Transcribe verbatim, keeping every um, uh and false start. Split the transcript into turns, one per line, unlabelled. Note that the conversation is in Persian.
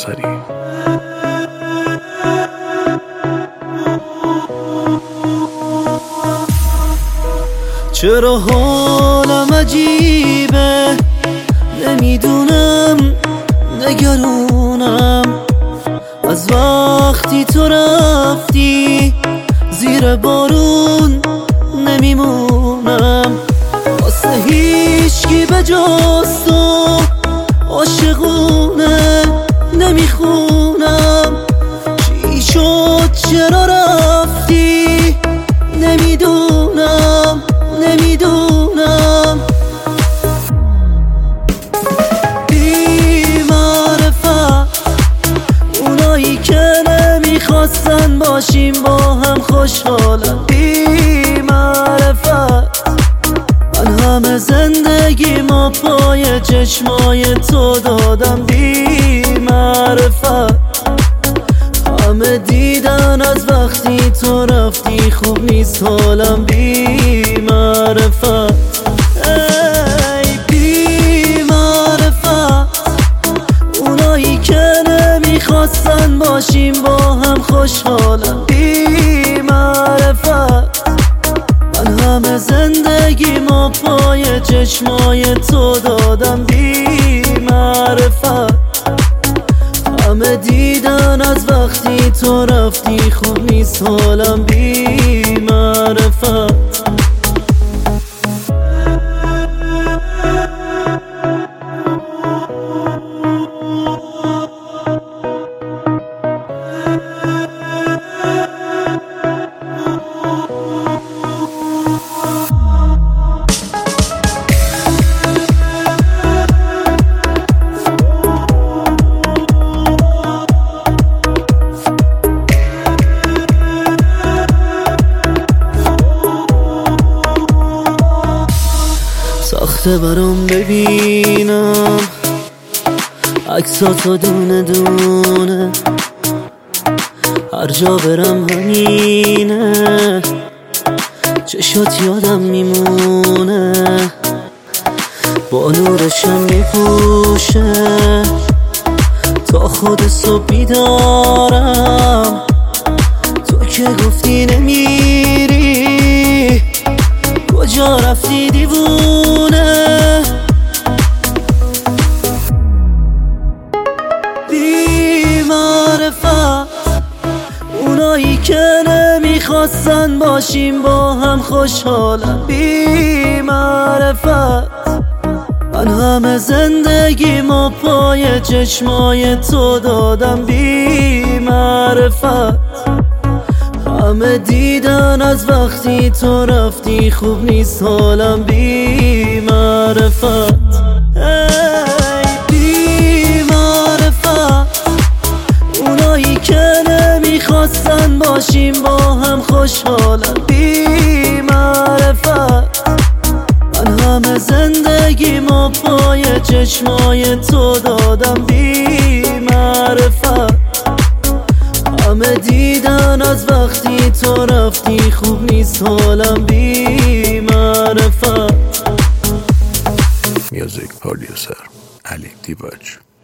پارسری.
چرا حالم عجیبه، نمیدونم نگرونم از وقتی تو رفتی، زیر بارون نمیمونم واسه هیچکی به جز تو، عاشقونه نمیخونم. چی شد چرا رفتی، نمیدونم نمیدونم. بی معرفت اونایی که نمیخواستن باشیم با هم خوشحالم. بی معرفت من همه زندگی ما پای چشمای تو دادم. بی معرفت همه دیدن از وقتی تو رفتی خوب نیست حالم. بی معرفت ای بی معرفت اونایی که نمیخواستن باشیم با هم خوشحالم. بی معرفت من همه زندگی ما پای چشمای تو دادم. بی معرفت همه دیدن از وقتی تو رفتی خوب نیست حالم. بی معرفت ساخته برام ببینم عکساتو دونه دونه، هر جا برم همینه، چشات یادم میمونه، با نورشم میپوشه تا خود صبح بیدارم. تو که گفتی نمیری، کجا رفتی دیوونه؟ بی معرفت اونایی که نمیخواستن باشیم با هم خوشحالم. بی معرفت من همه زندگی ما پای چشمای تو دادم. بی معرفت همه دیدن از وقتی تو رفتی خوب نیست حالم. بی معرفت ای بی معرفت اونایی که نمیخواستن باشیم با هم خوشحالم. بی معرفت من همه زندگی ما پای چشمای تو دادم. بی معرفت همه دیدن از وقتی تو رفتی خوب نیست حالم. بی معرفت.
میوزیک پرودیوسر علی دیباج.